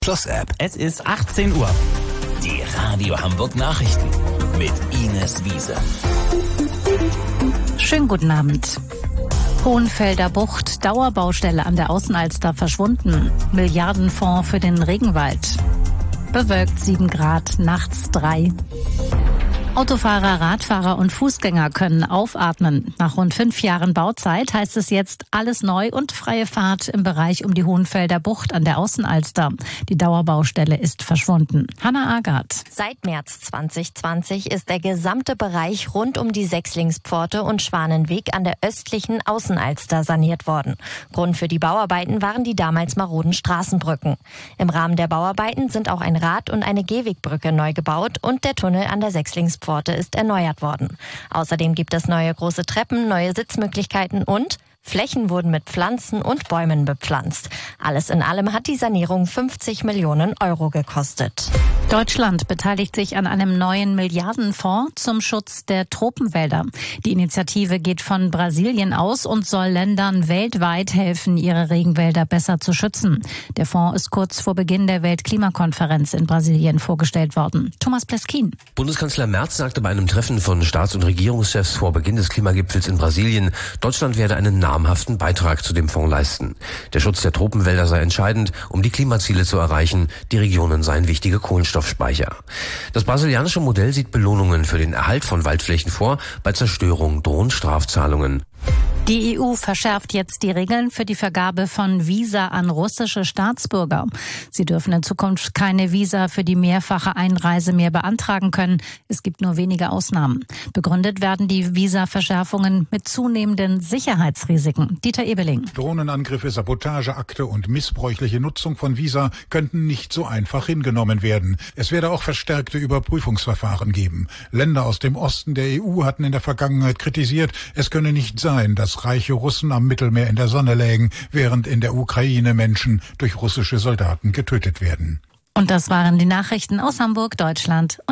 Plus App. Es ist 18 Uhr. Die Radio Hamburg Nachrichten mit Ines Wiese. Schönen guten Abend. Hohenfelder Bucht, Dauerbaustelle an der Außenalster verschwunden. Milliardenfonds für den Regenwald. Bewölkt 7 Grad, nachts 3. Autofahrer, Radfahrer und Fußgänger können aufatmen. Nach rund 5 Jahren Bauzeit heißt es jetzt alles neu und freie Fahrt im Bereich um die Hohenfelder Bucht an der Außenalster. Die Dauerbaustelle ist verschwunden. Hanna Agard. Seit März 2020 ist der gesamte Bereich rund um die Sechslingspforte und Schwanenweg an der östlichen Außenalster saniert worden. Grund für die Bauarbeiten waren die damals maroden Straßenbrücken. Im Rahmen der Bauarbeiten sind auch ein Rad- und eine Gehwegbrücke neu gebaut und der Tunnel an der Sechslingspforte ist erneuert worden. Außerdem gibt es neue große Treppen, neue Sitzmöglichkeiten und Flächen wurden mit Pflanzen und Bäumen bepflanzt. Alles in allem hat die Sanierung 50 Millionen Euro gekostet. Deutschland beteiligt sich an einem neuen Milliardenfonds zum Schutz der Tropenwälder. Die Initiative geht von Brasilien aus und soll Ländern weltweit helfen, ihre Regenwälder besser zu schützen. Der Fonds ist kurz vor Beginn der Weltklimakonferenz in Brasilien vorgestellt worden. Thomas Pleskin. Bundeskanzler Merz sagte bei einem Treffen von Staats- und Regierungschefs vor Beginn des Klimagipfels in Brasilien, Deutschland werde einen namhaften Beitrag zu dem Fonds leisten. Der Schutz der Tropenwälder sei entscheidend, um die Klimaziele zu erreichen. Die Regionen seien wichtige Kohlenstoffspeicher. Das brasilianische Modell sieht Belohnungen für den Erhalt von Waldflächen vor. Bei Zerstörung drohen Strafzahlungen. Die EU verschärft jetzt die Regeln für die Vergabe von Visa an russische Staatsbürger. Sie dürfen in Zukunft keine Visa für die mehrfache Einreise mehr beantragen können. Es gibt nur wenige Ausnahmen. Begründet werden die Visa-Verschärfungen mit zunehmenden Sicherheitsrisiken. Dieter Ebeling. Drohnenangriffe, Sabotageakte und missbräuchliche Nutzung von Visa könnten nicht so einfach hingenommen werden. Es werde auch verstärkte Überprüfungsverfahren geben. Länder aus dem Osten der EU hatten in der Vergangenheit kritisiert, es könne nicht sein, dass reiche Russen am Mittelmeer in der Sonne lägen, während in der Ukraine Menschen durch russische Soldaten getötet werden. Und das waren die Nachrichten aus Hamburg, Deutschland und